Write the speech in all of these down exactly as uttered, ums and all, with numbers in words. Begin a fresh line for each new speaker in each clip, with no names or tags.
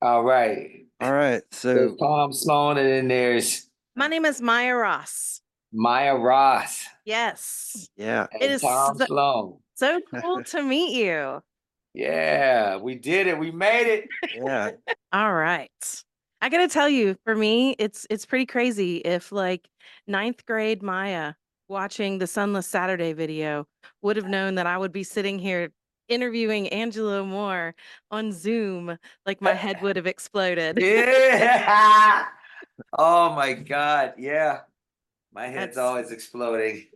All right.
All right.
There's
So,
Tom Sloan, and then there's
My name is Maya Ross.
Maya Ross
Yes.
yeah.
It
and
is
Tom
so,
Sloan.
so cool to meet you.
Yeah, we did it. We made it.
Yeah.
All right. I gotta tell you, for me, it's it's pretty crazy if like ninth grade Maya watching the Sunless Saturday video would have known that I would be sitting here interviewing Angela Moore on Zoom, like my head would have exploded.
Yeah. Oh my God. Yeah. My head's
That's
always exploding.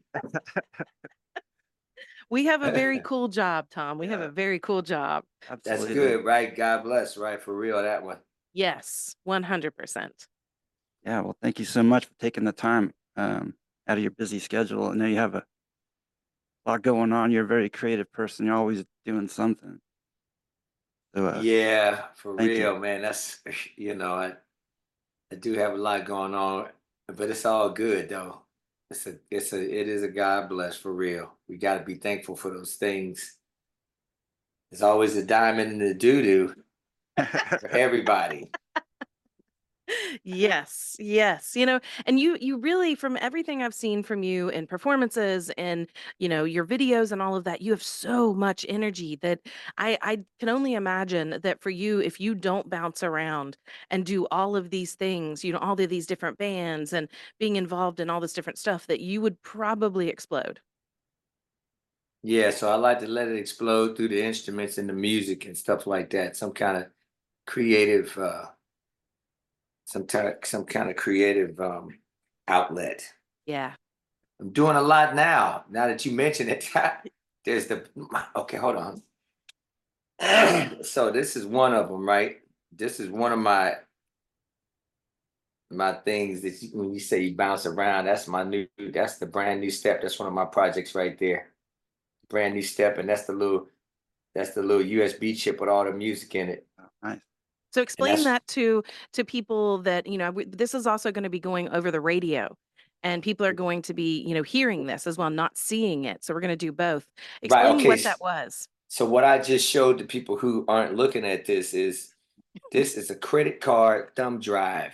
we have a very cool job, Tom. We have a
Yeah.
very cool job.
That's
Absolutely.
good, right? God bless, right? For real, that one.
Yes, one hundred percent.
Yeah. Well, thank you so much for taking the time um, out of your busy schedule. I know you have a lot going on. You're a very creative person. You're always doing something. So, uh,
Yeah, for
thank you.
real, man. That's, you know, I, I do have a lot going on, but it's all good though. It's a, it's a, it is a God bless for real. We got to be thankful for those things. There's always a diamond in the doo doo for everybody.
Yes, yes. You know, and you you really from everything I've seen from you in performances and, you know, your videos and all of that, you have so much energy that I I can only imagine that for you if you don't bounce around and do all of these things, you know, all of these different bands and being involved in all this different stuff that you would probably explode.
Yeah, so I like to let it explode through the instruments and the music and stuff like that. Some kind of creative, uh, some type, some kind of creative um, outlet.
Yeah.
I'm doing a lot now. Now that you mention it, there's the okay. Hold on. So this is one of them, right? This is one of my my things that you, when you say you bounce around, that's my new. That's the brand new step. That's one of my projects right there. Brand new step, and that's the little that's the little U S B chip with all the music in it,
Oh, nice.
So
and
explain
that's
that to to people that, you know, w- this is also going to be going over the radio and people are going to be, you know, hearing this as well, not seeing it. So we're going to do both.
right.
Explain
Okay.
what that was.
So what I just showed the people who aren't looking at this is this is a credit card thumb drive.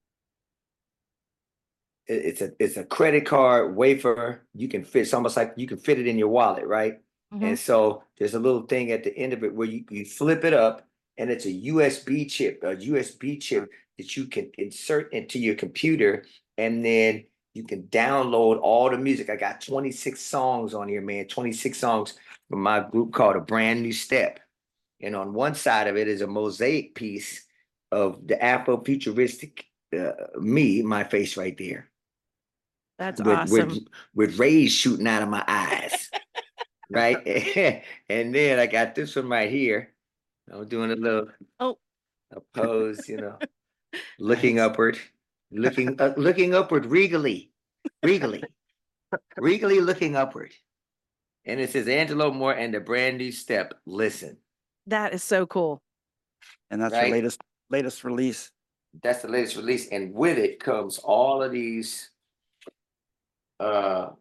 It- It's a it's a credit card wafer. You can fit. It's almost like you can fit it in your wallet, right?
Hmm.
And so there's a little thing at the end of it where you, you flip it up, and it's a U S B chip, a U S B chip that you can insert into your computer, and then you can download all the music. I got twenty-six songs on here, man. twenty-six songs from my group called A Brand New Step. And on one side of it is a mosaic piece of the Afro-futuristic uh, me, my face right there,
That's
with with
awesome.
with rays shooting out of my eyes, right? And then I got this one right here. I'm doing a little
Oh,
a pose, you know, looking
Nice.
upward, looking uh, looking upward regally, regally, regally looking upward. And it says Angelo Moore and the brand new step. Listen,
that is so cool.
And that's your
right?
latest latest release.
That's the latest release, and with it comes all of these uh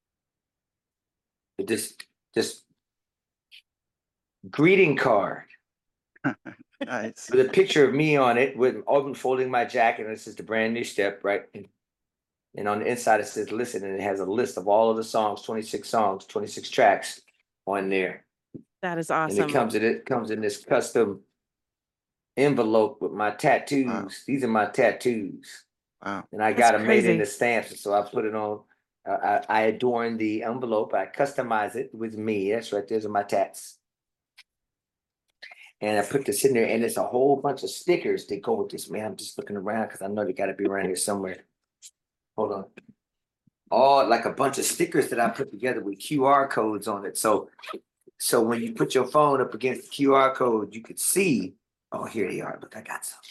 this this greeting card
Nice.
with a picture of me on it with unfolding my jacket, and it says the brand new step, right? And, and on the inside it says listen, and it has a list of all of the songs, twenty-six songs, twenty-six tracks on there.
That is
And it
awesome.
comes in it comes in this custom envelope with my
Wow.
tattoos. These are my tattoos.
Wow.
And I
That's
got them made into
crazy.
stamps. So I put it on. Uh, I, I adorn the envelope. I customize it with me. That's right. Those are my tats. And I put this in there, and there's a whole bunch of stickers that go with this. Man, I'm just looking around because I know they got to be around here somewhere. Hold on. All like a bunch of stickers that I put together with Q R codes on it. So, so when you put your phone up against the Q R code, you could see. Oh, here they are. Look, I got some.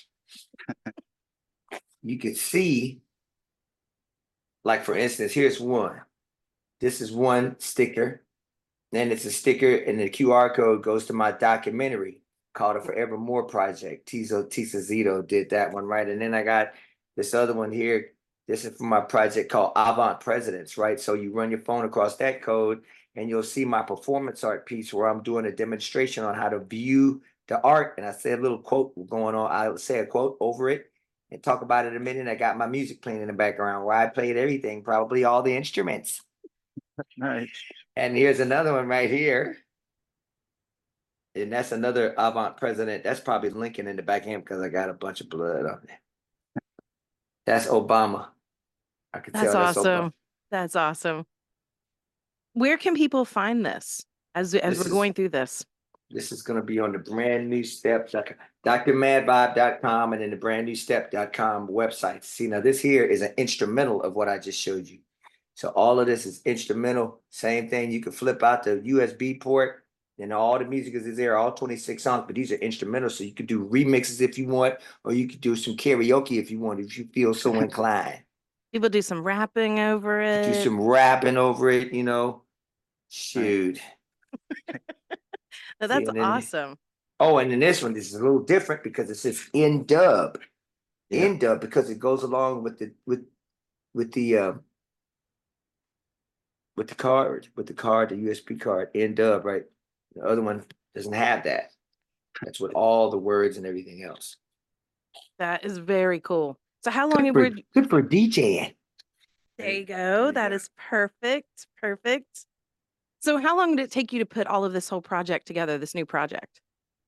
You could see, like for instance, here's one. This is one sticker. Then it's a sticker, and the Q R code goes to my documentary called the Forevermore Project. Tizo Tisa Zito did that one, right? And then I got this other one here. This is from my project called Avant Presidents, right? So you run your phone across that code, and you'll see my performance art piece where I'm doing a demonstration on how to view the art and I say a little quote going on. I would say a quote over it and talk about it a minute. I got my music playing in the background where I played everything, probably all the instruments.
Nice.
And here's another one right here. And that's another Avant president. That's probably Lincoln in the back end because I got a bunch of blood on it. That's Obama. I can
That's
tell that's Obama.
awesome. That's awesome. Where can people find this as as
This
we're
is-
going through this?
This is going to be on the brand new step, Dr mad vibe dot com and then the brand new step dot com website. See, now this here is an instrumental of what I just showed you. So all of this is instrumental. Same thing. You can flip out the U S B port and all the music is there, all twenty-six songs, but these are instrumental. So you could do remixes if you want, or you could do some karaoke if you want, if you feel so inclined.
People do some rapping over it.
Do some rapping over it, you know. Shoot.
Now, that's
and then-
awesome.
Oh, and then this one, this is a little different because it says in dub.
Yeah.
In dub because it goes along with the with with the um with the card, with the card, the U S B card, in dub, right? The other one doesn't have that. That's with all the words and everything else.
That is very cool. So how long
Good
have
for,
we?
good for DJing.
There you
There
go.
you
That
go.
is perfect. Perfect. So how long did it take you to put all of this whole project together, this new project?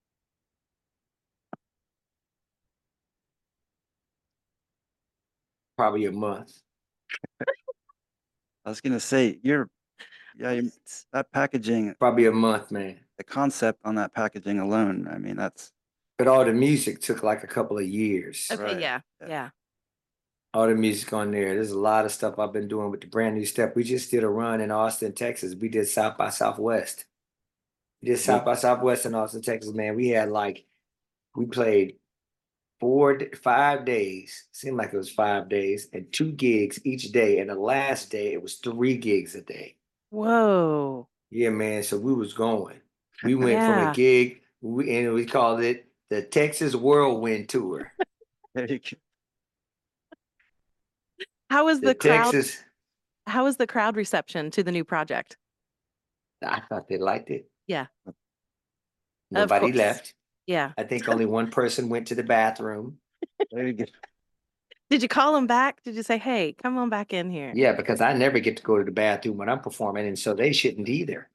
Probably a month.
I was gonna say, you're, yeah, you that packaging,
Probably a month, man.
the concept on that packaging alone, I mean, that's,
But all the music took like a couple of years.
Okay,
Right.
yeah,
Yeah.
yeah.
All the music on there. There's a lot of stuff I've been doing with the brand new step. We just did a run in Austin, Texas. We did South by Southwest. We did South by Southwest in Austin, Texas, man. We had like, we played four, d- five days. Seemed like it was five days and two gigs each day. And the last day, it was three gigs a day.
Whoa.
Yeah, man. So we was going. We went from
Yeah.
a gig, we, and we called it the Texas Whirlwind Tour.
there you go.
How was
The,
the crowd?
Texas,
How was the crowd reception to the new project?
I thought they liked it.
Yeah.
Nobody
course.
left.
Yeah.
I think only one person went to the bathroom.
There you go.
Did you call them back? Did you say, "Hey, come on back in here"?
Yeah, because I never get to go to the bathroom when I'm performing, and so they shouldn't either.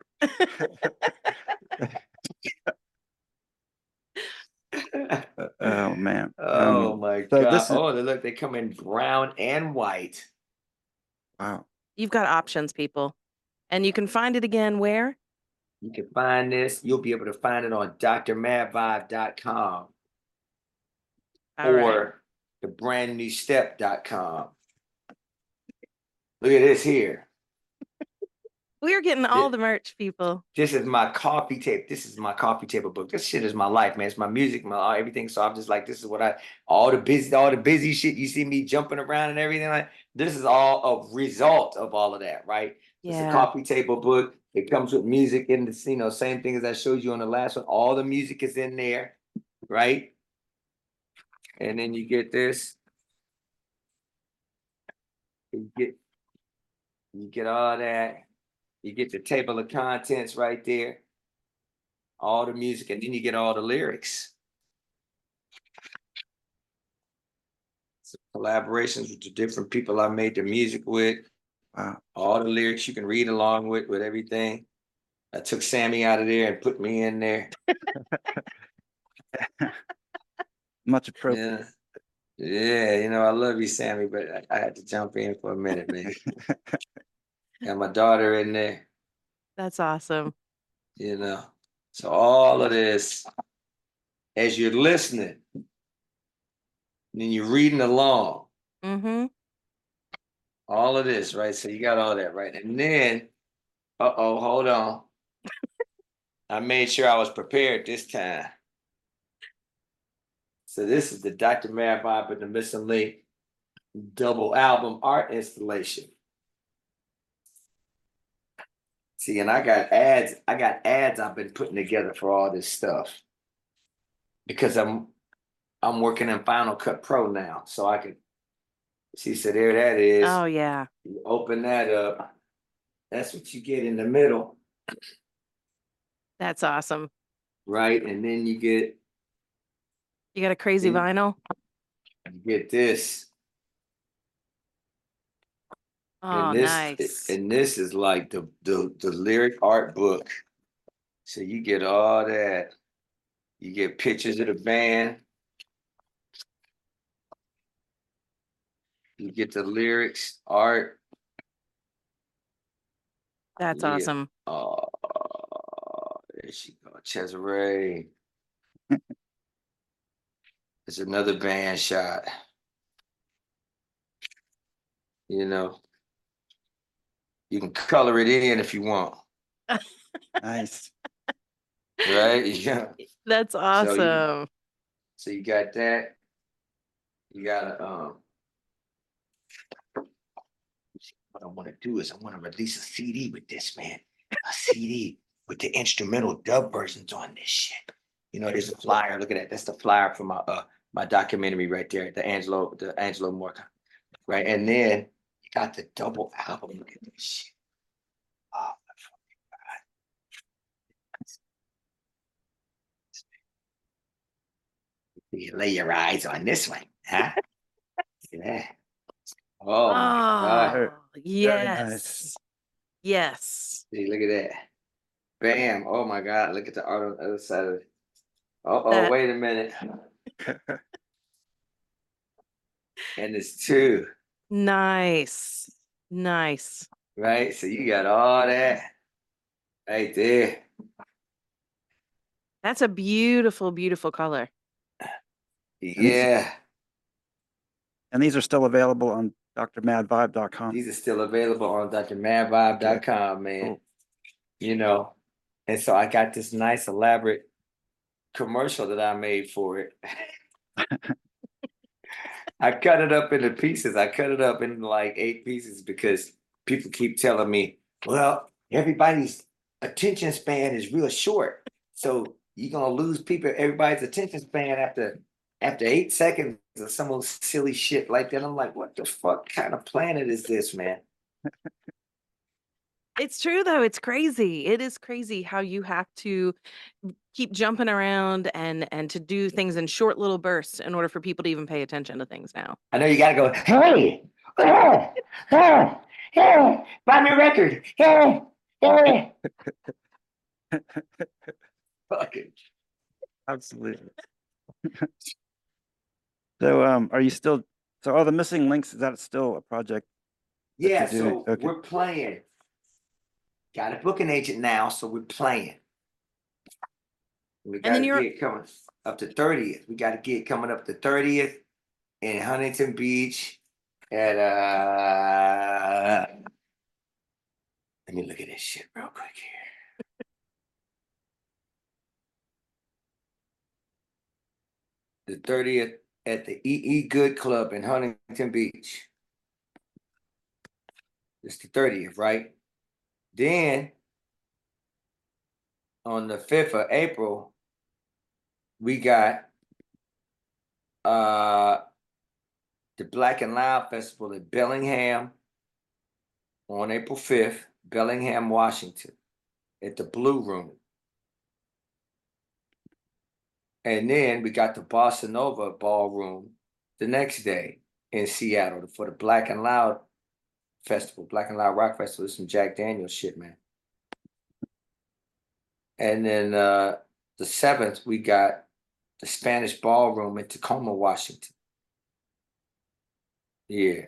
Oh, man.
Oh
Um,
my
so
God.
this is-
Oh, they look, they come in brown and white.
wow.
You've got options, people. And you can find it again where?
You can find this. You'll be able to find it on Dr mad vibe dot com
All right.
or the brand new step dot com. Look at this here.
We're getting all the merch, people.
This is my coffee tape. This is my coffee table book. This shit is my life, man. It's my music, my everything. So I'm just like, this is what I all the busy, all the busy shit. You see me jumping around and everything like this is all a result of all of that, right? It's a
Yeah.
coffee table book. It comes with music in the, you know, same thing as I showed you on the last one. All the music is in there, right? And then you get this. You get, you get all that. You get the table of contents right there. All the music, and then you get all the lyrics. So collaborations with the different people I made the music with.
Wow.
All the lyrics you can read along with, with everything. I took Sammy out of there and put me in there.
Much appropriate.
Yeah. Yeah, you know, I love you, Sammy, but I, I had to jump in for a minute, man. Got my daughter in there,
That's awesome.
you know. So all of this, as you're listening, then you're reading along,
Mm-hmm.
all of this, right? So you got all that, right? And then, uh-oh, hold on. I made sure I was prepared this time. So this is the Doctor Mad Vibe and the Missing Link double album art installation. See, and I got ads, I got ads I've been putting together for all this stuff. Because I'm I'm working in Final Cut Pro now. So I can see, so there that is.
Oh yeah.
You open that up. That's what you get in the middle.
That's awesome.
right? And then you get
You got a crazy
then
vinyl?
you get this.
Oh,
And this
nice.
and this is like the the the lyric art book. So you get all that. You get pictures of the band. You get the lyrics, art.
That's
Yeah.
awesome.
Oh, there she go. Cesare. It's another band shot. You know, you can color it in if you want,
Nice.
right? Yeah.
That's
So you
awesome.
so you got that. You gotta um what I want to do is I want to release a C D with this, man. A C D with the instrumental dub versions on this shit. You know, there's a flyer. Look at that. That's the flyer for my uh my documentary right there, the Angelo, the Angelo Moore, right? And then you got the double album. Look at this shit. Oh, you lay your eyes on this one, huh? Yeah. Oh my God.
Very,
Oh,
very nice.
yes. Yes.
See, look at that. Bam. Oh my God. Look at the art on the other side of it. Uh oh,
That
wait a minute. And it's two,
nice. Nice.
right? So you got all that right there.
That's a beautiful, beautiful color.
these-
Yeah.
And these are still available on D R mad vibe dot com.
These are still available on D R mad vibe dot com, man.
Cool.
You know, and so I got this nice elaborate commercial that I made for it. I cut it up into pieces. I cut it up into like eight pieces because people keep telling me, well, everybody's attention span is real short. So you're gonna lose people, everybody's attention span after after eight seconds of some old silly shit like that. I'm like, what the fuck kind of planet is this, man?
It's true though. It's crazy. It is crazy how you have to keep jumping around and and to do things in short little bursts in order for people to even pay attention to things now.
I know you gotta go, hey, hey, hey, hey, buy me a record. Hey, hey. Fucking
Absolutely. So, um, are you still, so are the missing links, is that still a project? that
yeah,
you're doing?
so
Okay.
we're playing. Got a booking agent now, so we're playing. We
And
got
then
a
you're
gig coming up to thirtieth. We got a gig coming up to thirtieth in Huntington Beach at uh let me look at this shit real quick here. The thirtieth at the E E Good Club in Huntington Beach. It's the thirtieth, right? Then on the fifth of April, we got uh the Black and Loud Festival in Bellingham on April fifth, Bellingham, Washington, at the Blue Room. And then we got the Bossa Nova Ballroom the next day in Seattle for the Black and Loud Festival, Black and Loud Rock Festival. It's some Jack Daniels shit, man. And then uh the seventh, we got the Spanish Ballroom in Tacoma, Washington. Yeah.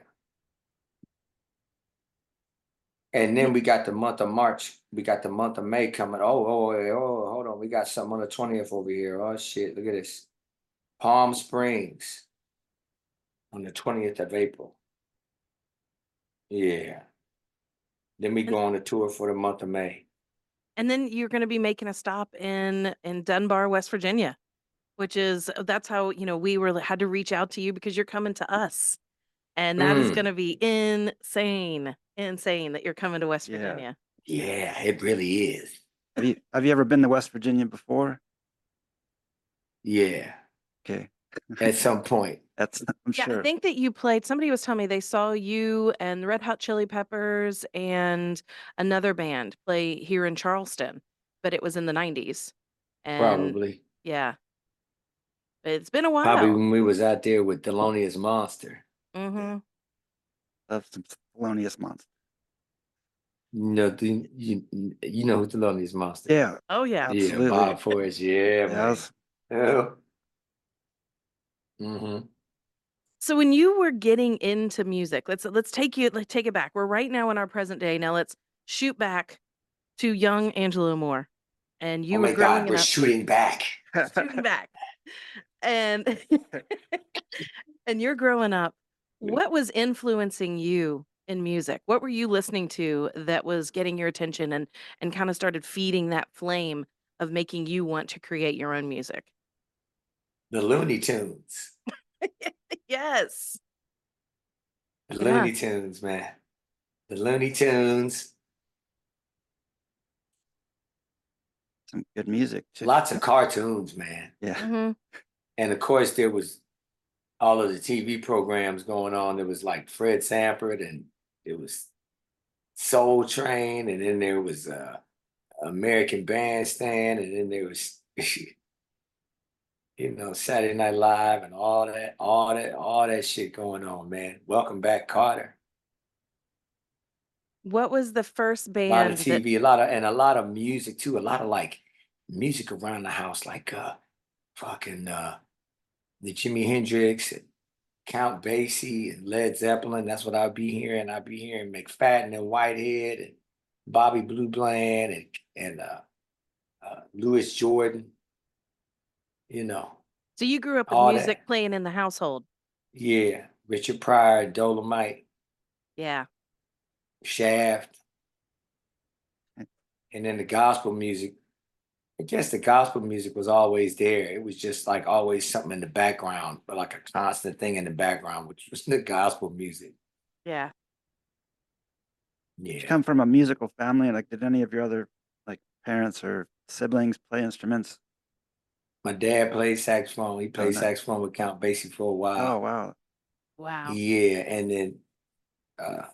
And then we got the month of March. We got the month of May coming. Oh, oh, oh, oh, hold on. We got something on the twentieth over here. Oh shit, look at this. Palm Springs on the twentieth of April. Yeah. Then we
and,
go on a tour for the month of May.
and then you're going to be making a stop in in Dunbar, West Virginia, which is that's how, you know, we were had to reach out to you because you're coming to us. And that is
Mm,
going to be insane. Insane that you're coming to West
Yeah.
Virginia.
yeah, it really is.
Have you, have you ever been to West Virginia before?
Yeah,
Okay.
at some point.
That's, I'm
Yeah, I
sure.
think that you played. Somebody was telling me they saw you and the Red Hot Chili Peppers and another band play here in Charleston, but it was in the nineties. And
Probably.
yeah, it's been a
Probably
while.
when we was out there with Thelonious Monster.
Hmm.
Love some Thelonious Monster.
You know, the, you, you know who Thelonious Monster?
Yeah,
Oh yeah.
Yeah,
absolutely.
Bob Forrest. Yeah,
Yeah, I
man.
was-
Yeah. Mm-hmm.
So when you were getting into music, let's let's take you let's take it back. We're right now in our present day. Now let's shoot back to young Angelo Moore, and
Oh
you were
my God,
growing
we're
up,
shooting back.
shooting back, and and you're growing up. What was influencing you in music? What were you listening to that was getting your attention and and kind of started feeding that flame of making you want to create your own music?
The Looney Tunes.
Yes.
The
Yeah.
Looney Tunes, man. The Looney Tunes.
some good music too.
Lots of cartoons, man.
Yeah,
Hmm.
And of course, there was all of the T V programs going on. There was like Fred Sanford, and it was Soul Train, and then there was uh, American Bandstand, and then there was you know Saturday Night Live, and all that, all that, all that shit going on, man. Welcome back, Carter.
What was the first
A lot of
band that
T V, a lot of and a lot of music too. A lot of like music around the house, like uh, fucking uh, the Jimi Hendrix, and Count Basie, and Led Zeppelin. That's what I'd be hearing. I'd be hearing McFadden and Whitehead, and Bobby Blue Bland, and and uh, uh, Louis Jordan. You know,
so you grew up with
all
music
that.
playing in the household?
Yeah, Richard Pryor, Dolomite,
Yeah.
Shaft, and then the gospel music. I guess the gospel music was always there. It was just like always something in the background, but like a constant thing in the background, which was the gospel music.
Yeah.
you
Yeah.
come from a musical family. Like, did any of your other like parents or siblings play instruments?
My dad played saxophone. He
Oh,
played
nice.
saxophone with Count Basie for a
Oh,
while.
wow.
Wow.
Yeah, and then uh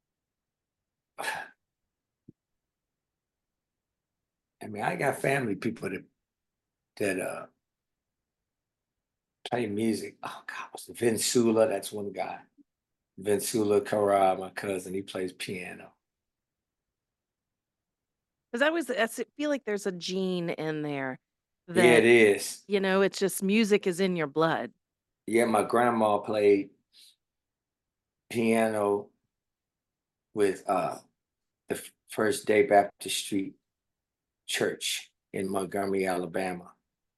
I mean I got family people that that uh play music. Oh God, what's the Vince Sula, that's one guy. Vince Sula Kara, my cousin, he plays piano.
Because I was, I s- feel like there's a gene in there
Yeah, it
that,
is.
you know, it's just music is in your blood.
Yeah, my grandma played piano with uh the F- First Day Baptist Street Church in Montgomery, Alabama.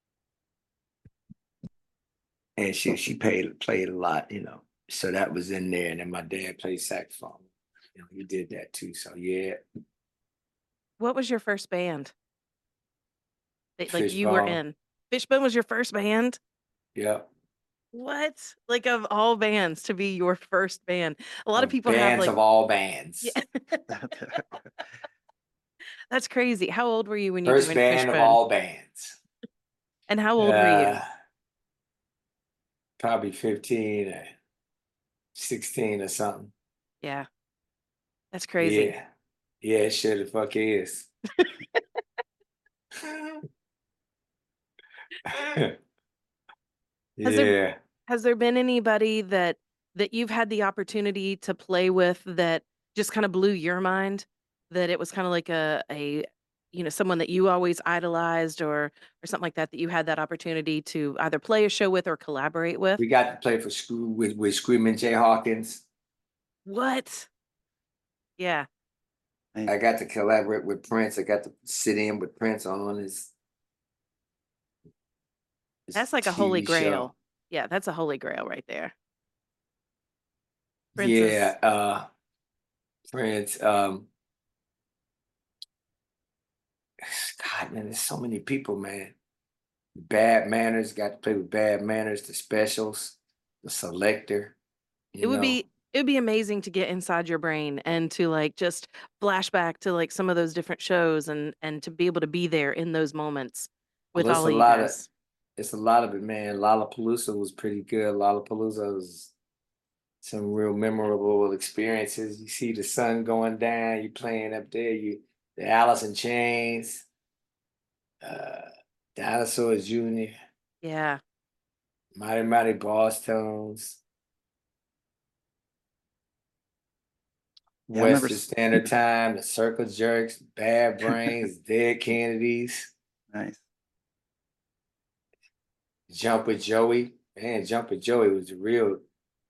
And she she played played a lot, you know. So that was in there. And then my dad played saxophone. You know, he did that too. So yeah,
What was your first band that like you were
Fishbone.
in? Fishbone was your first band?
Yep.
What? Like of all bands to be your first band. A lot of
Of
people have
bands
like,
of all bands.
yeah, that's crazy. How old were you when you
First
joined
band of
Fishbone?
all bands.
And how old were you?
Uh probably fifteen or sixteen or something.
Yeah, that's crazy.
Yeah. Yeah, it sure the fuck is.
Has there
Yeah.
has there been anybody that that you've had the opportunity to play with that just kind of blew your mind? That it was kind of like a a you know, someone that you always idolized or or something like that that you had that opportunity to either play a show with or collaborate with?
We got to play for school with, with Screaming Jay Hawkins.
What? Yeah.
Nice.
I got to collaborate with Prince. I got to sit in with Prince on his, his
That's like a holy
T V show.
grail. Yeah, that's a holy grail right there. Prince is
Yeah, uh, Prince. Um, God, man, there's so many people, man. Bad Manners, got to play with Bad Manners, the Specials, the Selector,
it
you
would
know.
be it would be amazing to get inside your brain and to like just flash back to like some of those different shows and and to be able to be there in those moments with
Well, it's
all
a
of you
lot of,
guys.
it's a lot of it, man. Lollapalooza was pretty good. Lollapalooza was some real memorable experiences. You see the sun going down, you playing up there, you the Alice in Chains, uh, Dinosaurs Junior,
Yeah.
Mighty Mighty Boss Tones,
Yeah, I remember.
Western
s-
Standard Time, the Circle Jerks, Bad Brains, Dead Kennedys,
Nice.
Jumper Joey. Man, Jumper Joey was a real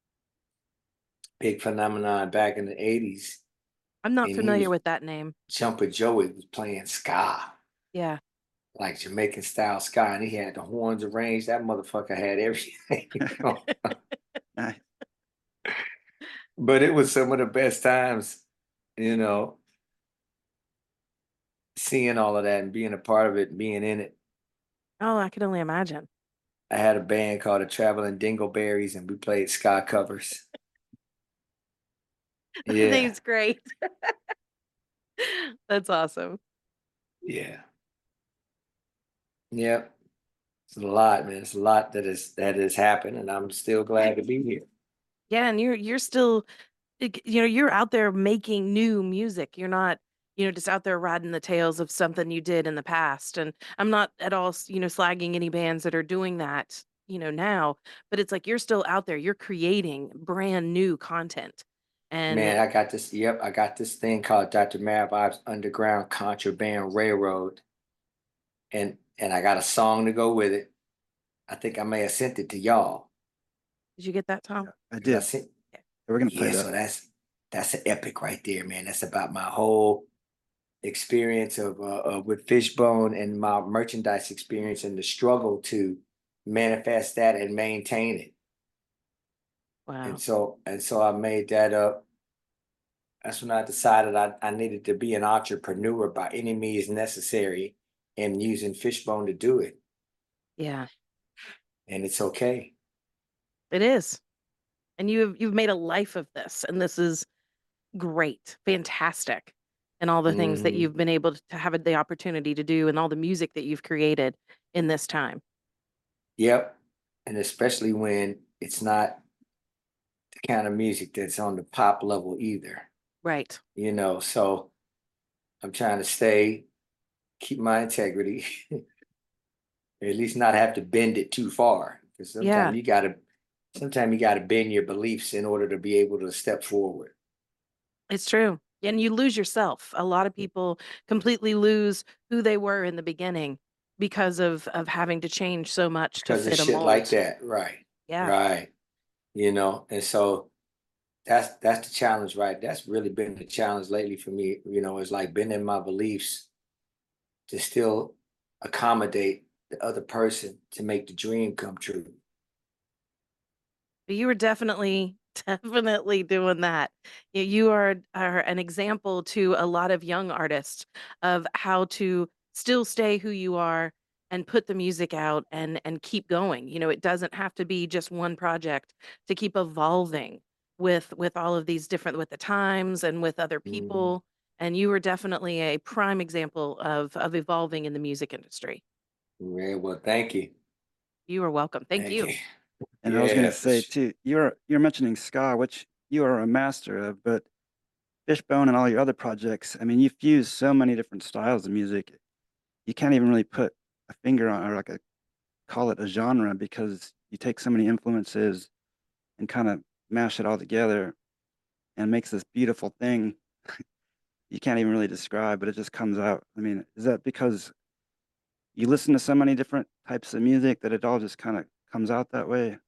big phenomenon back in the eighties.
I'm not
And he
familiar
was
with that name.
Jumper Joey was playing ska,
Yeah.
like Jamaican style ska, and he had the horns arranged. That motherfucker had everything.
Nice.
But it was some of the best times, you know, seeing all of that and being a part of it, and being in it.
Oh, I can only imagine.
I had a band called the Traveling Dingleberries, and we played ska covers.
I think
Yeah,
it's great. That's awesome.
yeah, yep. It's a lot, man. It's a lot that is that has happened, and I'm still glad to be here.
Yeah, and you're you're still like, you know, you're out there making new music. You're not, you know, just out there riding the tails of something you did in the past. And I'm not at all, s- you know, slagging any bands that are doing that, you know, now, but it's like you're still out there, you're creating brand new content. And
Man, I got this. Yep, I got this thing called Doctor Mad Vibes Underground Contraband Railroad, and and I got a song to go with it. I think I may have sent it to y'all
did you get that, Tom?
I
because I
did.
sent.
We're gonna play
Yeah,
that.
so that's that's an epic right there, man. That's about my whole experience of uh, uh, with Fishbone and my merchandise experience and the struggle to manifest that and maintain it. And
Wow.
so and so I made that up. That's when I decided I, I needed to be an entrepreneur by any means necessary and using Fishbone to do it.
Yeah,
And it's okay.
it is. And you've you've made a life of this, and this is great, fantastic, and all the things that
Mhm.
you've been able to have the opportunity to do, and all the music that you've created in this time.
Yep. And especially when it's not the kind of music that's on the pop level either,
Right.
you know. So I'm trying to stay, keep my integrity, or at least not have to bend it too far. Because
Yeah,
sometimes you gotta sometimes you gotta bend your beliefs in order to be able to step forward.
it's true. And you lose yourself. A lot of people completely lose who they were in the beginning because of of having to change so much to
Because of
fit a
shit like
mold.
that. Right.
Yeah.
Right. You know, and so that's that's the challenge, right? That's really been the challenge lately for me. You know, it's like bending my beliefs to still accommodate the other person to make the dream come true.
But you were definitely, definitely doing that. You you are are an example to a lot of young artists of how to still stay who you are and put the music out and and keep going. You know, it doesn't have to be just one project to keep evolving with with all of these different with the times and with other
Mhm.
people. And you were definitely a prime example of of evolving in the music industry.
Yeah, well, thank you.
You are welcome. Thank
Thank
you.
you.
And I was gonna
Yeah, for
say
sure.
too, you're you're mentioning ska, which you are a master of, but Fishbone and all your other projects, I mean, you fuse so many different styles of music. You can't even really put a finger on or like a call it a genre because you take so many influences and kind of mash it all together and makes this beautiful thing you can't even really describe, but it just comes out. I mean, is that because you listen to so many different types of music that it all just kind of comes out that way?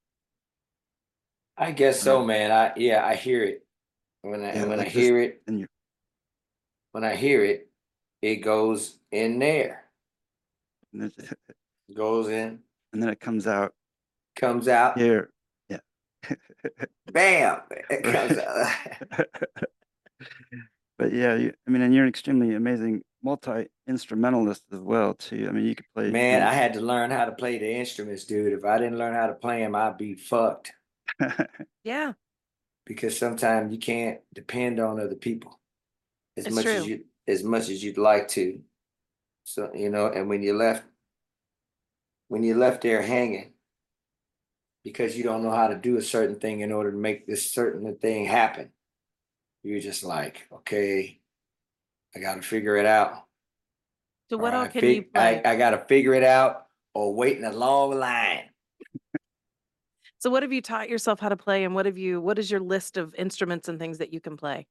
I guess
Or,
so, man. I yeah, I hear it. When I
yeah,
when I
like just
hear it,
in your,
when I hear it, it goes in there.
and it-
Goes in,
and then it comes out
comes out,
here. Yeah.
bam, it comes
Right.
out.
But yeah, you, I mean, and you're an extremely amazing multi-instrumentalist as well, too. I mean, you could play
Man, I
almost.
had to learn how to play the instruments, dude. If I didn't learn how to play them, I'd be fucked
Yeah,
because sometimes you can't depend on other people as
it's
much as
true.
you as much as you'd like to. So, you know, and when you left when you're left there hanging because you don't know how to do a certain thing in order to make this certain thing happen, you're just like, okay, I got to figure it out.
So
Or
what all
I
can you
fig I,
play?
I got to figure it out, or wait in a long line.
So what have you taught yourself how to play, and what have you what is your list of instruments and things that you can play?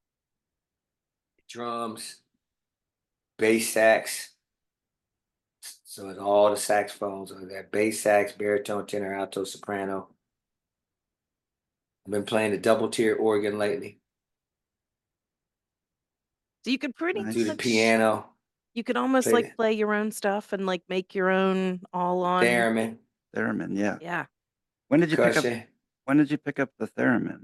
Drums, bass sax. So it's all the saxophones. I got bass sax, baritone, tenor, alto, soprano. I've been playing the double tier organ lately.
So you could pretty
Nice.
Do the
much
piano,
you could almost
play
like
the
play your own stuff and like make your own all on.
theremin,
Theremin, yeah.
Yeah.
When did you pick up?
percussion.
When did you pick up the theremin?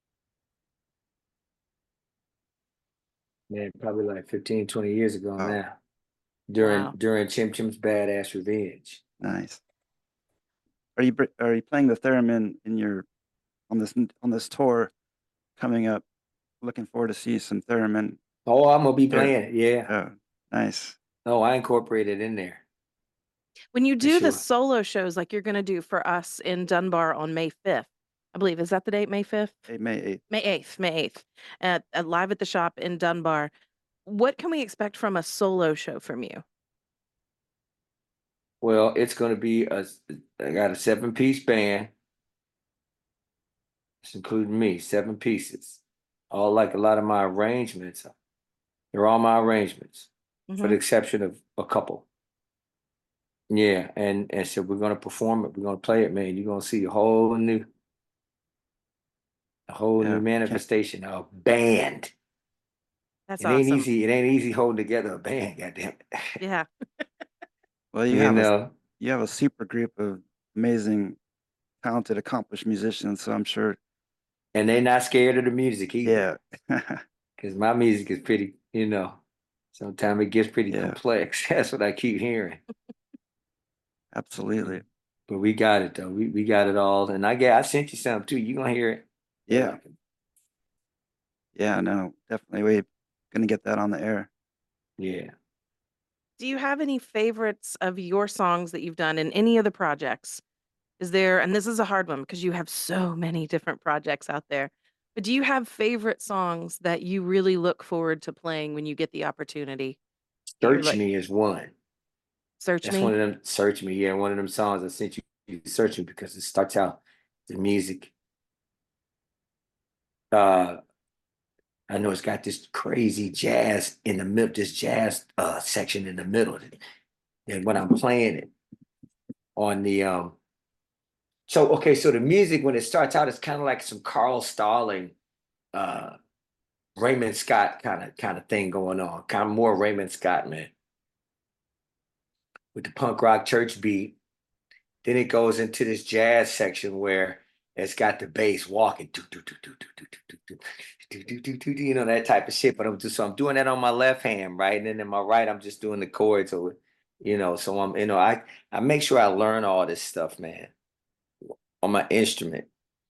Man, probably like fifteen, twenty years ago
Oh,
now. During
Wow.
during Chim Chim's Badass Revenge.
nice. Are you br- are you playing the theremin in your on this n- on this tour coming up? Looking forward to see some theremin.
Oh, I'm gonna be
There.
playing it. Yeah.
Oh, nice.
Oh, I incorporated in there
When you
for
do the
sure.
solo shows like you're going to do for us in Dunbar on May fifth, I believe, is that the date, May fifth?
Hey, May eighth.
May eighth, May eighth, at, at Live at the Shop in Dunbar. What can we expect from a solo show from you?
Well, it's gonna be a. I got a seven piece band. It's including me, seven pieces. All like a lot of my arrangements. They're all my arrangements, for the
Mhm.
exception of a couple. Yeah, and and so we're gonna perform it. We're gonna play it, man. You're gonna see a whole new, a whole
Yeah,
new
can't.
manifestation of band.
That's
It ain't
awesome.
easy. It ain't easy holding together a band. Goddamn it.
Yeah.
Well, you
You
have a s-
know,
you have a super group of amazing, talented, accomplished musicians. So I'm sure.
and they're not scared of the music either,
Yeah.
because my music is pretty. You know, sometimes it gets pretty
Yeah,
complex. That's what I keep hearing.
absolutely.
But we got it though. We we got it all. And I get I sent you something too. You gonna hear it. You'll
Yeah.
like it.
Yeah, no, definitely. We're gonna get that on the air.
Yeah.
Do you have any favorites of your songs that you've done in any of the projects? Is there, and this is a hard one because you have so many different projects out there, but do you have favorite songs that you really look forward to playing when you get the opportunity? That you're
Search
like,
Me is one.
search
That's one
me?
of them. Search Me. Yeah, one of them songs I sent you. You Search Me because it starts out the music. Uh, I know it's got this crazy jazz in the middle, this jazz uh section in the middle. And when I'm playing it on the um, so okay, so the music when it starts out, it's kind of like some Carl Stalling, uh, Raymond Scott kind of kind of thing going on, kind of more Raymond Scott, man, with the punk rock church beat. Then it goes into this jazz section where it's got the bass walking, do, do, do, do, do, do, do, do, do, do, do, do, do, you know, that type of shit. But I'm just so I'm doing that on my left hand, right? And then in my right, I'm just doing the chords or you know, so I'm, you know, I I make sure I learn all this stuff, man, on my instrument.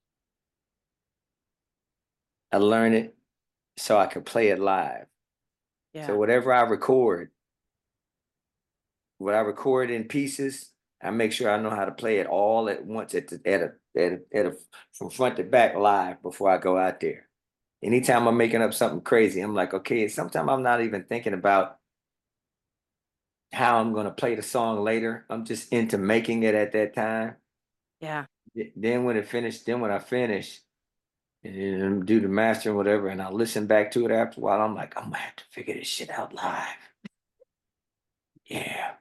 I learn it so I can play it live. So
Yeah.
whatever I record, what I record in pieces, I make sure I know how to play it all at once at the, at a at a, at a from front to back live before I go out there. Anytime I'm making up something crazy, I'm like, okay, sometimes I'm not even thinking about how I'm gonna play the song later. I'm just into making it at that time.
Yeah.
Th- Then when it finished, then when I finish and then do the master and whatever, and I listen back to it after a while, I'm like, I'm gonna have to figure this shit out live. Yeah.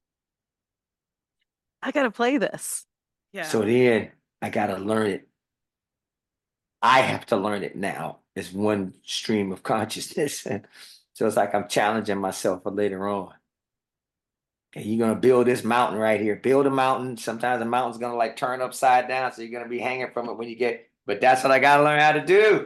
I got to play this. Yeah.
So then I gotta learn it. I have to learn it now as one stream of consciousness. And so it's like I'm challenging myself for later on. Okay, you're gonna build this mountain right here. Build a mountain. Sometimes the mountain's gonna like turn upside down, so you're gonna be hanging from it when you get. But that's what I gotta learn how to do.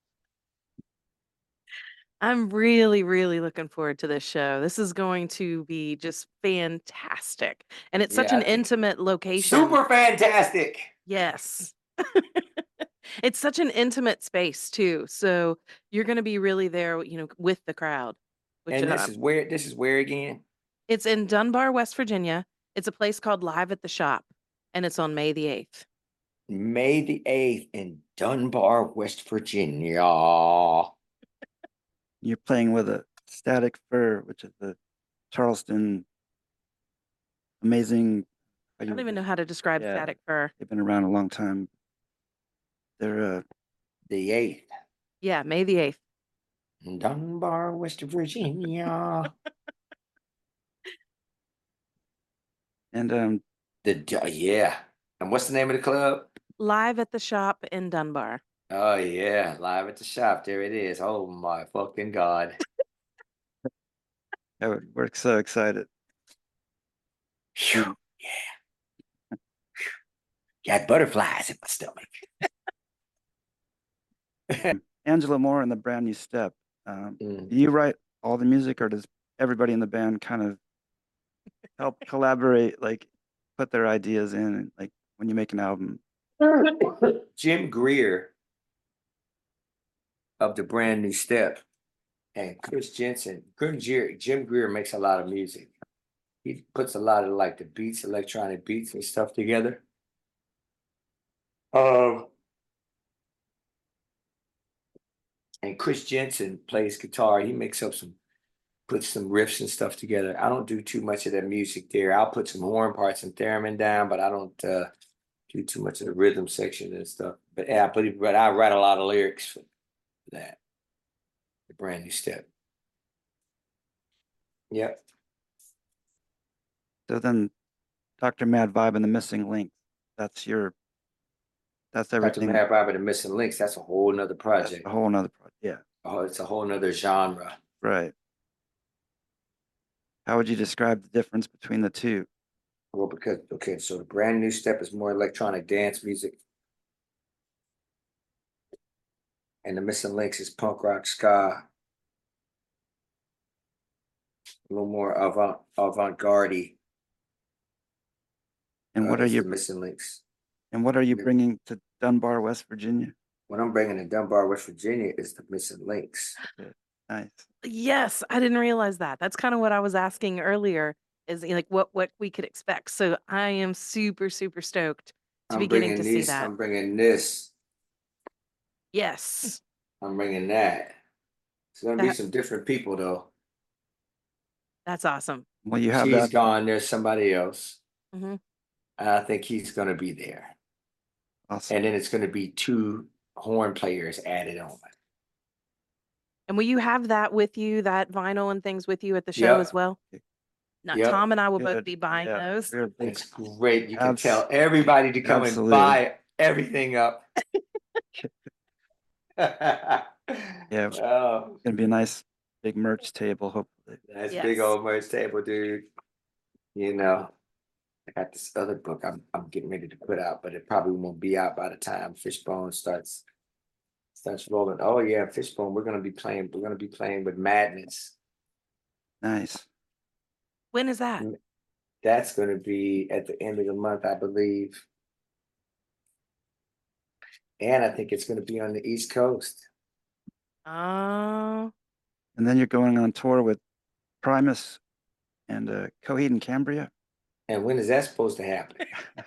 I'm really, really looking forward to this show. This is going to be just fantastic. And it's such
Yeah,
an
I think
intimate location.
super fantastic.
Yes. It's such an intimate space too. So you're going to be really there, you know, with the crowd, which
And this
uh,
is where this is where again?
it's in Dunbar, West Virginia. It's a place called Live at the Shop, and it's on May the eighth.
May the eighth in Dunbar, West Virginia.
You're playing with a Static Fur, which is the Charleston amazing
I
Are
don't
you-
even know how to describe
Yeah.
Static Fur.
They've been around a long time. They're uh,
The eighth.
Yeah, May the eighth.
in Dunbar, West Virginia.
and um,
The du- yeah. And what's the name of the club?
Live at the Shop in Dunbar.
Oh yeah, live at the shop. There it is. Oh my fucking god.
yeah, we're so excited.
Phew, yeah. Got butterflies in my stomach.
Angela Moore and the Brand New Step. Um,
Mm.
do you write all the music, or does everybody in the band kind of help collaborate, like put their ideas in, like when you make an album?
Jim Greer of the Brand New Step and Chris Jensen. Jim Greer, Jim Greer makes a lot of music. He puts a lot of like the beats, electronic beats and stuff together. Um, and Chris Jensen plays guitar. He makes up some, puts some riffs and stuff together. I don't do too much of that music there. I'll put some horn parts and theremin down, but I don't uh, do too much of the rhythm section and stuff. But yeah, but, but I write a lot of lyrics for that. The Brand New Step. Yep.
So then, Doctor Mad Vibe and the Missing Link. That's your. That's
Doctor
everything.
Mad Vibe and the Missing Links. That's a whole nother
That's
project.
a whole nother project. Yeah.
Oh, it's a whole nother genre.
Right. How would you describe the difference between the two?
Well, because okay, so the Brand New Step is more electronic dance music. And the Missing Links is punk rock ska. A little more avant avant-garde.
And what are
The
you
Missing Links?
and what are you
Yeah.
bringing to Dunbar, West Virginia?
What I'm bringing to Dunbar, West Virginia is the Missing Links.
Nice.
Yes, I didn't realize that. That's kind of what I was asking earlier, is like what what we could expect. So I am super super stoked to
I'm
be getting
bringing
to see
these,
that.
I'm bringing this,
Yes,
I'm bringing that. It's gonna be
That-
some different people though.
that's awesome.
Well, you have
She's
that.
gone, there's somebody else.
hmm
And I think he's gonna be there.
Awesome.
And then it's gonna be two horn players added on.
And will you have that with you, that vinyl and things with you at the show
Yep.
as well? Not
Yep.
Tom and I will both
Good.
be buying
Yeah,
those.
we're big-
It's great. You can
Abs-
tell everybody to come
absolutely.
and buy everything up.
Yeah, it's
Oh,
gonna be a nice big merch table, hopefully.
that's
Yes.
big old merch table, dude. You know, I got this other book I'm I'm getting ready to put out, but it probably won't be out by the time Fishbone starts starts rolling. Oh yeah, Fishbone, we're gonna be playing, we're gonna be playing with Madness.
Nice.
When is that?
That's gonna be at the end of the month, I believe. And I think it's gonna be on the East Coast.
Oh,
And then you're going on tour with Primus and uh, Coheed and Cambria.
And when is that supposed to happen?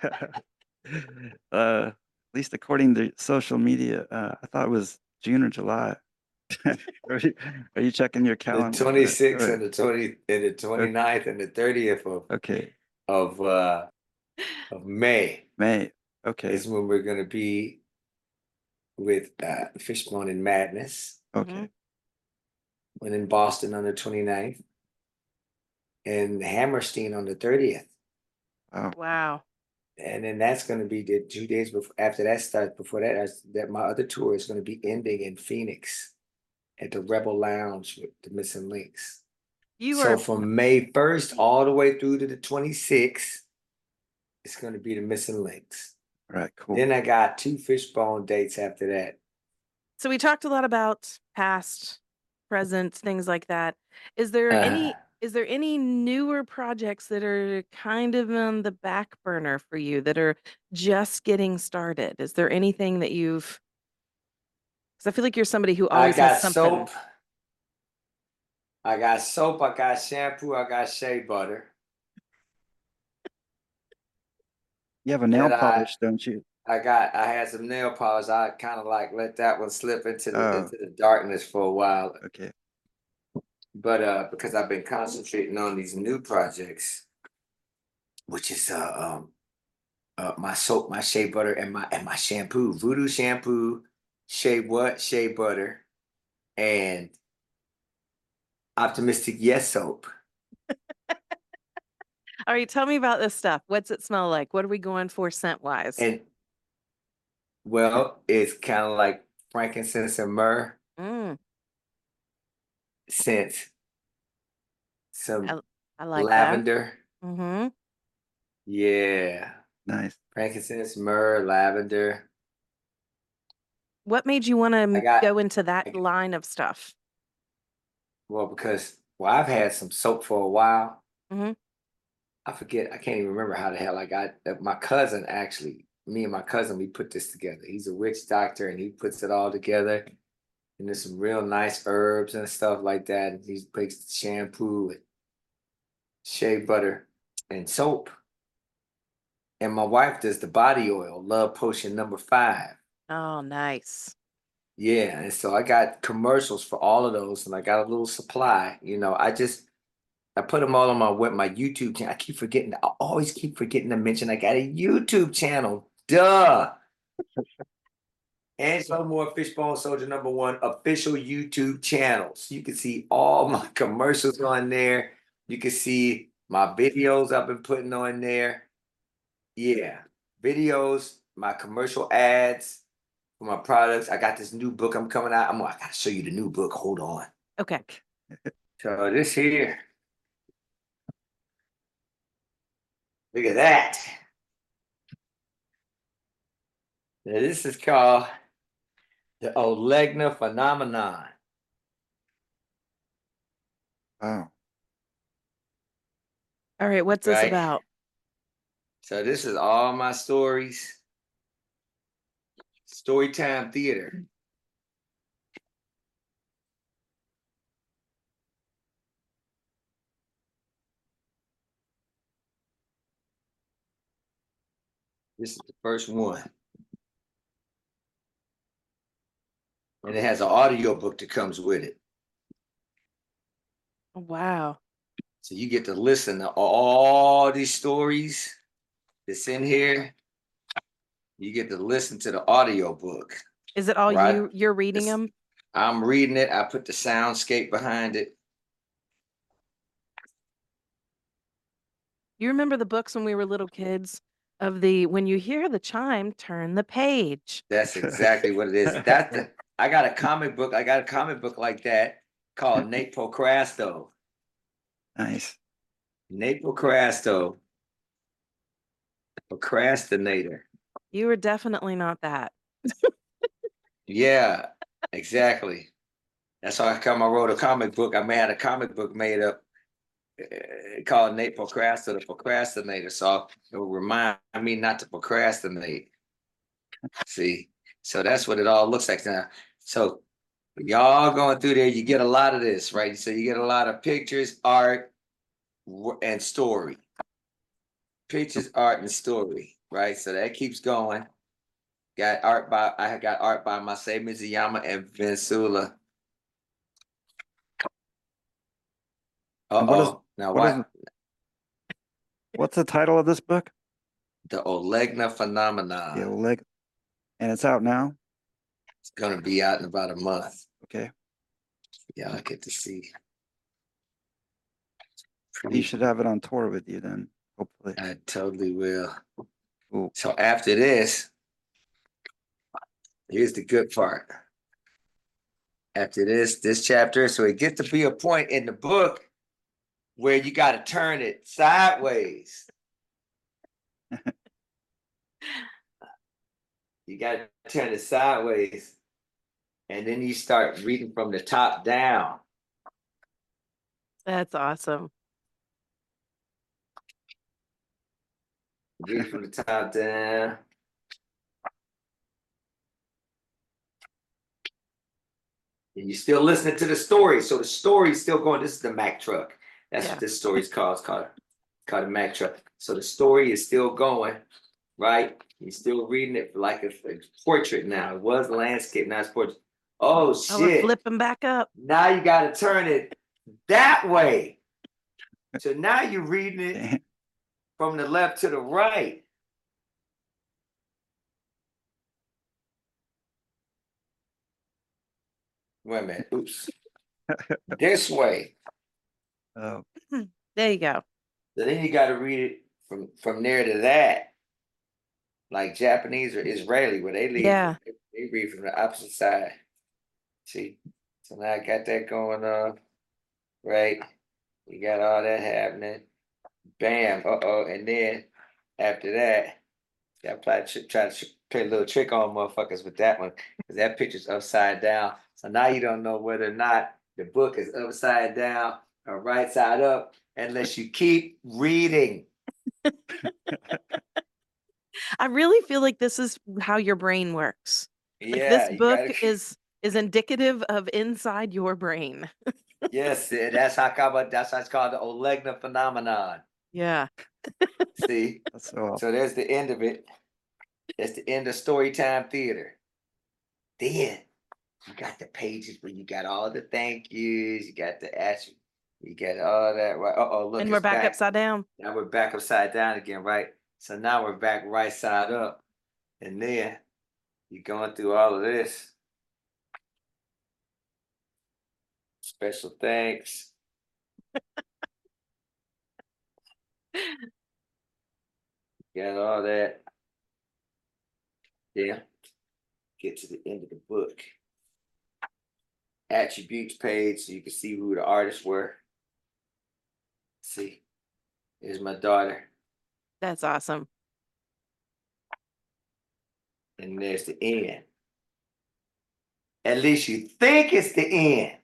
uh, at least according to social media, uh, I thought it was June or July. are, you, are you checking your
The
calendar?
twenty-sixth
Or-
and the twenty and the 29th and the thirtieth of
Okay,
of uh of May
May. Okay,
is when we're gonna be with uh Fishbone and Madness.
okay.
When in Boston on the 29th. And Hammerstein on the thirtieth.
Wow.
wow.
And then that's gonna be the two days before after that starts. Before that, that's- that my other tour is gonna be ending in Phoenix at the Rebel Lounge with the Missing Links.
You
So
are
from May first all the way through to the twenty-sixth, it's gonna be the Missing Links.
All right, cool.
Then I got two Fishbone dates after that.
so we talked a lot about past, present, things like that. Is there any
Uh.
is there any newer projects that are kind of on the back burner for you that are just getting started? Is there anything that you've because I feel like you're somebody who
I
always
got
has something.
soap. I got soap, I got shampoo, I got shea butter.
You have a nail
And I-
polish, don't you?
I got I had some nail polish. I kind of like let that one slip into the
Oh.
into the darkness for a while.
Okay.
But uh because I've been concentrating on these new projects, which is uh um uh, my soap, my shea butter, and my and my shampoo. Voodoo shampoo, shea what? Shea butter, and Optimistic Yes soap.
All right, tell me about this stuff. What's it smell like? What are we going for scent wise?
And well, it's kind of like frankincense and myrrh
Mm,
scents, some
I, I like that.
lavender.
Mm-hmm.
Yeah,
Nice.
frankincense, myrrh, lavender.
What made you want
I
to
got
go into
I
that
got-
line of stuff?
well because well I've had some soap for a while.
Mm-hmm.
I forget. I can't even remember how the hell I got uh, my cousin actually. Me and my cousin, we put this together. He's a witch doctor, and he puts it all together. And there's some real nice herbs and stuff like that. And he makes shampoo and shea butter and soap. And my wife does the body oil, Love Potion number five.
Oh, nice.
Yeah, and so I got commercials for all of those, and I got a little supply. You know, I just I put them all on my web, my YouTube channel. I keep forgetting. I always keep forgetting to mention I got a YouTube channel. Duh. Angelo Moore Fishbone Soldier number one official YouTube channel. So you can see all my commercials on there. You can see my videos I've been putting on there. Yeah, videos, my commercial ads for my products. I got this new book I'm coming out. I'm I gotta show you the new book. Hold on.
Okay.
So this here. Look at that. Now this is called the Olegna Phenomenon.
Wow.
All right, what's this
Right.
about?
So this is all my stories. Storytime theater. This is the first one. And it has an audio book that comes with it.
Wow.
So you get to listen to all these stories that's in here. You get to listen to the audio book.
Is it all
Right.
you you're reading
It's-
them?
I'm reading it. I put the soundscape behind it.
You remember the books when we were little kids of the when you hear the chime, turn the page.
That's exactly what it is. That the, I got a comic book. I got a comic book like that called Nate Procrasto.
Nice.
Nate Procrasto. Procrastinator.
You were definitely not that.
Yeah, exactly. That's how I come. I wrote a comic book. I made a comic book made up uh, called Nate Procrastinator, the Procrastinator. So it will remind me not to procrastinate. See, so that's what it all looks like now. So y'all going through there, you get a lot of this, right? So you get a lot of pictures, art, w- and story. Pictures, art, and story, right? So that keeps going. Got art by I got art by Masai Mizuyama and Vinsula. Uh
And what is-
oh. Now
what is
what?
What's the title of this book?
The Olegna
The
Phenomenon.
Oleg. And it's out now?
It's gonna be out in about a month.
Okay.
Y'all get to see.
You should have it on tour with you then, hopefully.
I totally will.
Cool.
So after this, here's the good part. After this, this chapter, so it gets to be a point in the book where you got to turn it sideways. You got to turn it sideways. And then you start reading from the top down.
That's awesome.
Read from the top down. And you're still listening to the story. So the story's still going. This is the Mack truck. That's
Yeah.
what this story's called. It's called, called a Mack truck. So the story is still going, right? You're still reading it like a, a portrait now. It was landscape, now it's portrait. Oh,
Oh, we're
shit.
flipping back up.
Now you got to turn it that way. So now you're reading it
Damn.
from the left to the right. Wait a minute. Oops. This way.
Oh,
There you go.
So then you got to read it from from there to that, like Japanese or Israeli, where they leave.
Yeah.
They, they read from the opposite side. See, so now I got that going on, right? You got all that happening. Bam. Uh oh. And then after that, I try to try to play a little trick on motherfuckers with that one because that picture's upside down. So now you don't know whether or not the book is upside down or right side up unless you keep reading.
I really feel like this is how your brain works. Like
Yeah,
this
you
book
gotta.
is is indicative of inside your brain.
Yes, eh, that's how come. That's how it's called the Olegna phenomenon.
Yeah.
See,
that's so awesome.
so there's the end of it. That's the end of Storytime Theater. Then you got the pages where you got all the thank yous, you got the ask, you got all that. Right? Uh oh, look,
And
it's
we're back,
back.
upside down.
Now we're back upside down again, right? So now we're back right side up, and then you're going through all of this. Special thanks. Got all that. Yeah. Get to the end of the book. Attributes page so you can see who the artists were. See, here's my daughter,
That's awesome.
and there's the end. At least you think it's the end.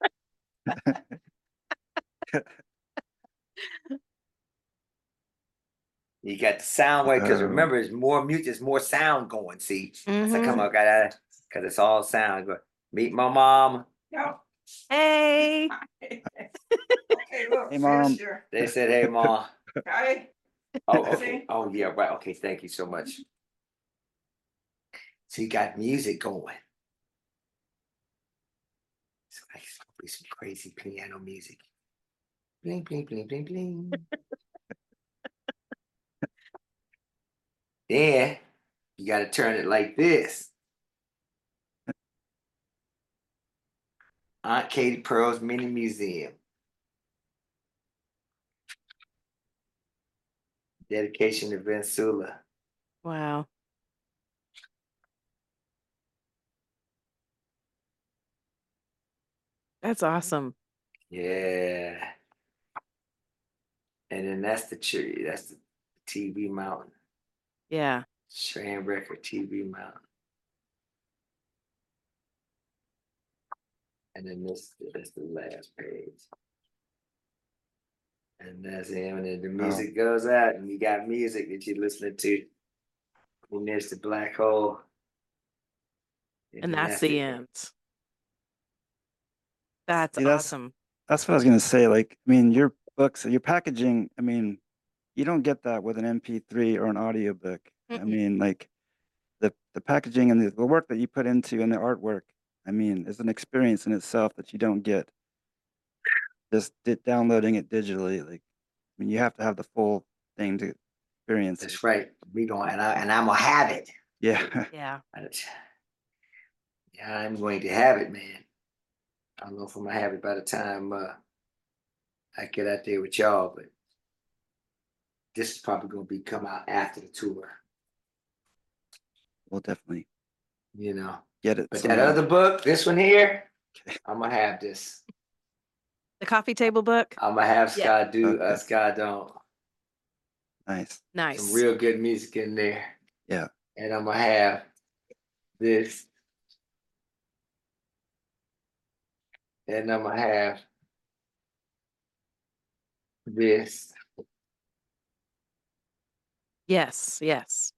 You got the sound wave because
Oh.
remember, it's more music, there's more sound going. See, so
Mhm.
come on, got because it's all sound. Go meet my mom.
Hey.
Okay, look.
Hey, Mom.
Sure.
They said, "Hey, mom."
Hi.
Oh, okay. Oh, yeah, right. Okay, thank you so much. So you got music going. It's like it's gonna be some crazy piano music. Bling, bling, bling, bling, bling. Then you got to turn it like this. Aunt Katie Pearl's Mini Museum. Dedication to Vince Sula.
Wow. That's awesome.
Yeah. And then that's the tree. That's the T V mountain.
Yeah.
Strand Record T V mountain. And then this is the last page. And that's him. And then the music goes out, and you got music that you're listening to. And there's the black hole.
And
then
that's the
it.
end. That's
See, that's-
awesome.
That's what I was gonna say. Like, I mean, your books, your packaging. I mean, you don't get that with an M P three or an audiobook. I
Mm-mm.
mean, like, the the packaging and the, the work that you put into and the artwork. I mean, is an experience in itself that you don't get just di- downloading it digitally. Like, I mean, you have to have the full thing to experience it.
That's right. We going and I and I'm gonna have it.
Yeah.
Yeah.
Yeah, I'm going to have it, man. I don't know if I'm gonna have it by the time uh, I get out there with y'all, but this is probably gonna be come out after the tour,
We'll definitely
you know.
get it.
But that
somehow.
other book, this one here, I'm gonna have this.
The coffee table book.
I'm gonna have
Yeah.
Scott do, uh,
Okay.
Scott don't.
Nice.
Nice.
Some real good music in there.
Yeah.
And I'm gonna have this. And I'm gonna have this.
Yes. Yes.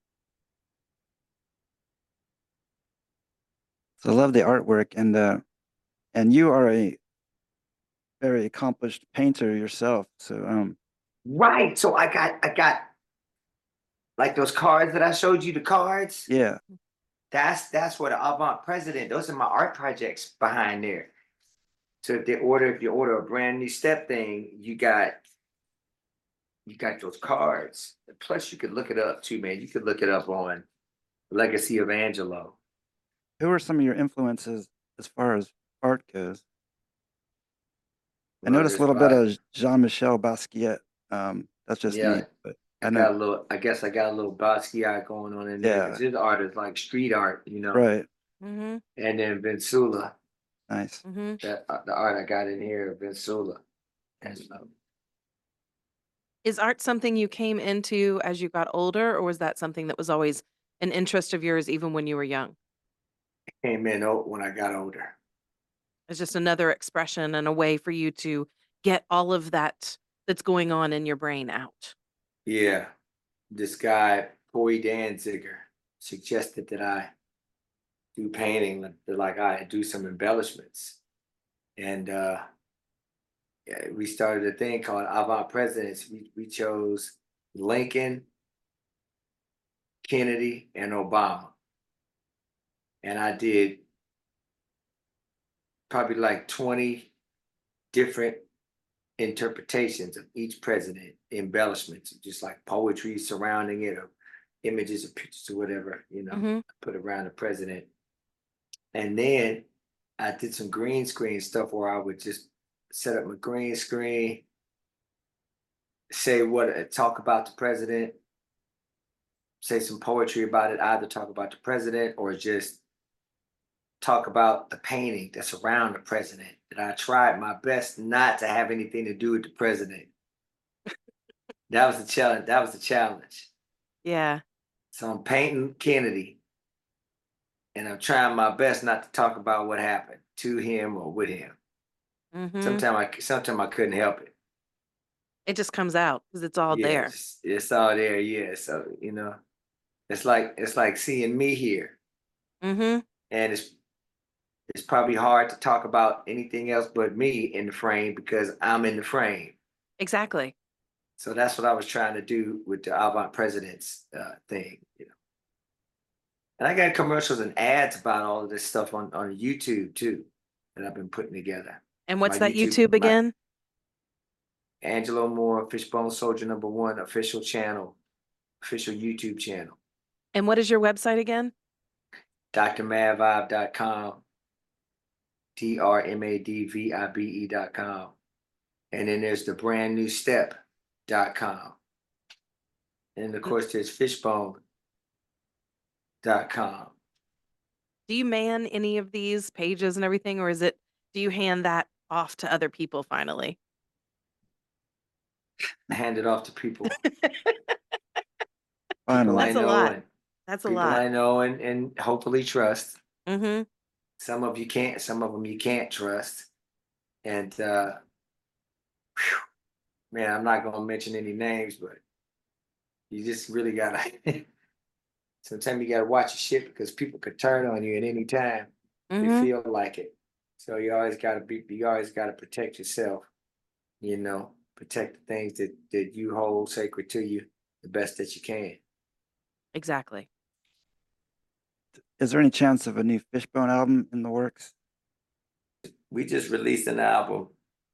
So I love the artwork and uh and you are a very accomplished painter yourself. So um
Right. So I got I got like those cards that I showed you, the cards.
yeah.
That's that's where the Avant President, those are my art projects behind there. So if they order, if you order a brand new step thing, you got you got those cards. Plus you could look it up too, man. You could look it up on Legacy of Angelo.
Who are some of your influences as far as art goes. I
Well,
noticed a
there's
little bit
lot-
of Jean-Michel Basquiat. Um, that's just me,
Yeah.
but
I
I
got
know,
a little, I guess I got a little Basquiat going on in there,
Yeah.
because his art is like street art, you know?
right,
Mm-hmm.
And then Vinsula,
nice.
Mm-hmm.
that, uh, the art I got in here, Vinsula. And, um,
Is art something you came into as you got older, or was that something that was always an interest of yours even when you were young?
came in old when I got older.
It's just another expression and a way for you to get all of that that's going on in your brain out.
Yeah, this guy, Corey Danziger, suggested that I do painting, like- that like I do some embellishments. And uh, yeah, we started a thing called Avant Presidents. We, we chose Lincoln, Kennedy, and Obama. And I did probably like twenty different interpretations of each president, embellishments, just like poetry surrounding it, or images or pictures or whatever, you know,
Mhm.
put around the president. And then I did some green screen stuff where I would just set up my green screen, say what, talk about the president, say some poetry about it, either talk about the president or just talk about the painting that's around the president. And I tried my best not to have anything to do with the president. That was the challenge. That was the challenge.
Yeah.
So I'm painting Kennedy, and I'm trying my best not to talk about what happened to him or with him.
Mhm.
Sometimes I, sometimes I couldn't help it.
It just comes out because it's all
Yeah,
there.
It's, it's all there. Yeah. So you know, it's like it's like seeing me here,
Mhm.
and it's it's probably hard to talk about anything else but me in the frame because I'm in the frame.
Exactly.
So that's what I was trying to do with the Avant Presidents uh, thing, you know. And I got commercials and ads about all of this stuff on, on YouTube too, that I've been putting together.
And what's
My
that YouTube
my
again?
Angelo Moore, Fishbone Soldier Number One official channel, official YouTube channel.
And what is your website again?
D R mad vibe dot com, D R M A D V I B E dot com. And then there's the brand new step dot com. And of course there's fishbone dot com.
Do you man any of these pages and everything, or is it, do you hand that off to other people finally?
Hand it off to people. People
Finally,
I
That's a
know
lot.
and
That's a
people
lot.
I know and, and hopefully trust.
Mm-hmm.
Some of you can't, some of them you can't trust. And uh whew, man, I'm not gonna mention any names, but you just really gotta sometimes you gotta watch your shit because people could turn on you at any time. They
Mm-hmm.
feel like it. So you always gotta be you always gotta protect yourself, you know, protect the things that, that you hold sacred to you the best that you can.
Exactly.
is there any chance of a new Fishbone album in the works?
We just released an album.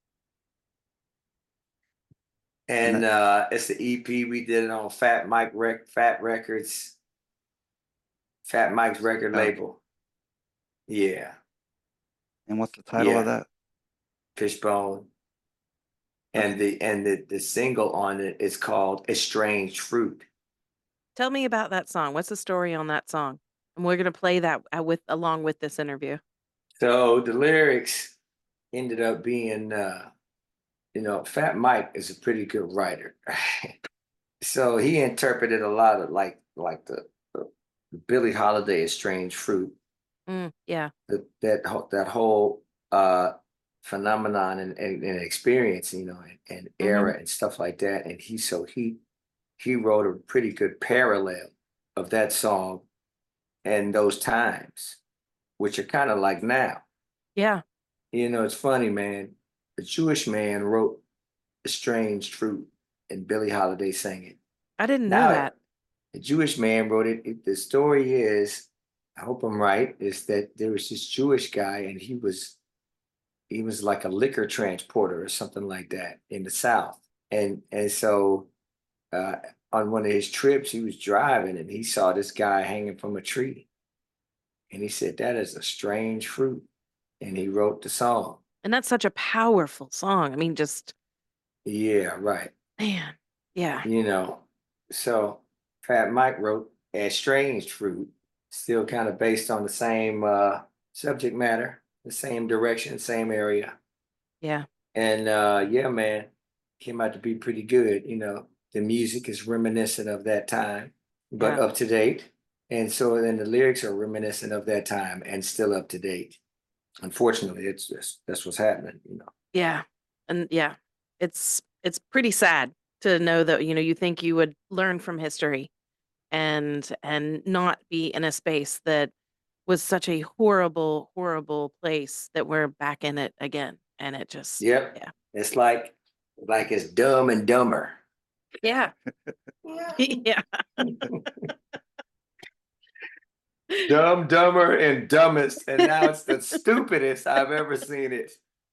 And
that-
uh it's the E P. We did it on Fat Mike Rec Fat Records, Fat Mike's record
Okay.
label. Yeah,
And what's the title
yeah,
of that?
Fishbone. And the and the, the single on it is called Estranged Fruit.
Tell me about that song. What's the story on that song? And we're gonna play that uh, with along with this interview.
So the lyrics ended up being uh, you know, Fat Mike is a pretty good writer. So he interpreted a lot of like like the, the Billie Holiday Estranged Fruit.
Mm, yeah.
That that whole that whole uh phenomenon and, and, and experience, you know, and, and era and stuff like that. And he so he he wrote a pretty good parallel of that song and those times, which are kind of like now.
Yeah.
You know, it's funny, man. A Jewish man wrote Estranged Fruit and Billie Holiday sang it.
I didn't know
Now
that.
a Jewish man wrote it. it. The story is, I hope I'm right, is that there was this Jewish guy and he was he was like a liquor transporter or something like that in the South. And and so uh, on one of his trips, he was driving and he saw this guy hanging from a tree. And he said, that is a strange fruit. and he wrote the song.
And that's such a powerful song. I mean, just
Yeah, right.
man, yeah,
You know, so Fat Mike wrote Estranged Fruit, still kind of based on the same uh subject matter, the same direction, same area.
yeah,
And uh yeah, man, came out to be pretty good. You know, the music is reminiscent of that time, but
yeah,
up to date. And so then the lyrics are reminiscent of that time and still up to date. Unfortunately, it's just that's what's happening, you know.
yeah. And yeah, it's it's pretty sad to know that, you know, you think you would learn from history and and not be in a space that was such a horrible, horrible place that we're back in it again. And it just,
Yep.
yeah.
It's like like it's Dumb and Dumber.
Yeah. Yeah.
Dumb, Dumber, and Dumbest, and now it's the stupidest I've ever seen it.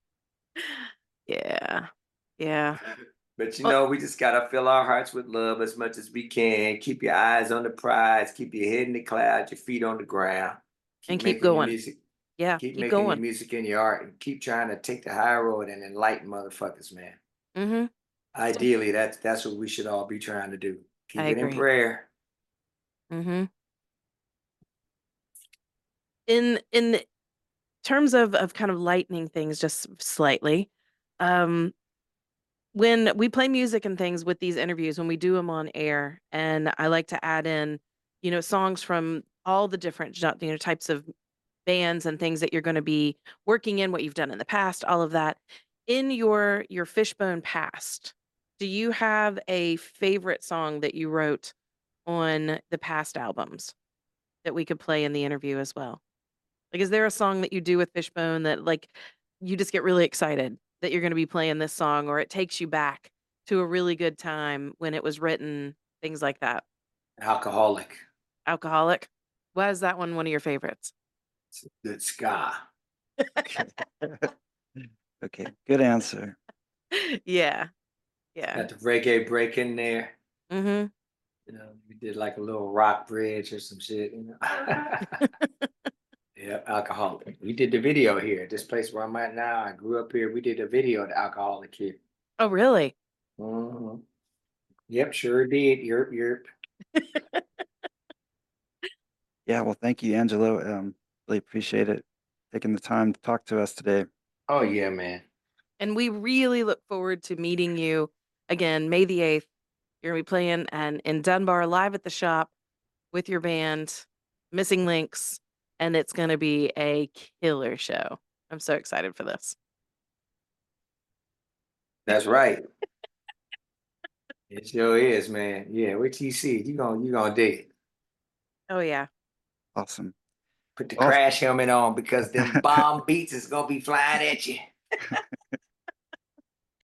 Yeah. Yeah.
But you
Well,
know, we just gotta fill our hearts with love as much as we can. Keep your eyes on the prize. Keep your head in the clouds, your feet on the ground.
and keep
making your
going.
music.
Yeah.
Keep
Keep
making your
going.
music and your art, and keep trying to take the high road and enlighten motherfuckers, man.
Mm-hmm.
Ideally, that's that's what we should all be trying to do. Keep
I
it in
agree.
prayer.
Mm-hmm. In in terms of of kind of lightening things just slightly, um, when we play music and things with these interviews, when we do them on air, and I like to add in, you know, songs from all the different gen- you know types of bands and things that you're going to be working in, what you've done in the past, all of that. In your your Fishbone past, do you have a favorite song that you wrote on the past albums that we could play in the interview as well? Like, is there a song that you do with Fishbone that like you just get really excited that you're going to be playing this song, or it takes you back to a really good time when it was written, things like that?
Alcoholic.
Alcoholic. Why is that one one of your favorites?
It's a good ska.
Okay, good answer.
Yeah. Yeah.
Got the reggae break in there.
Mm-hmm.
You know, we did like a little rock bridge or some shit, you know. Yeah, Alcoholic. We did the video here at this place where I'm at now. I grew up here. We did a video of the Alcoholic here.
Oh, really?
Mhm. Yep, sure did. You're you're
Yeah, well, thank you, Angelo. Um, really appreciate it taking the time to talk to us today.
oh yeah, man.
And we really look forward to meeting you again, May the eighth. You're going to be playing and in Dunbar live at the shop with your band, Missing Links, and it's going to be a killer show. I'm so excited for this.
That's right. It sure is, man. Yeah, wait till you see it. You gonna you gonna dig it.
Oh, yeah.
Awesome.
Put the
Awesome.
crash helmet on because them bomb beats is gonna be flying at you.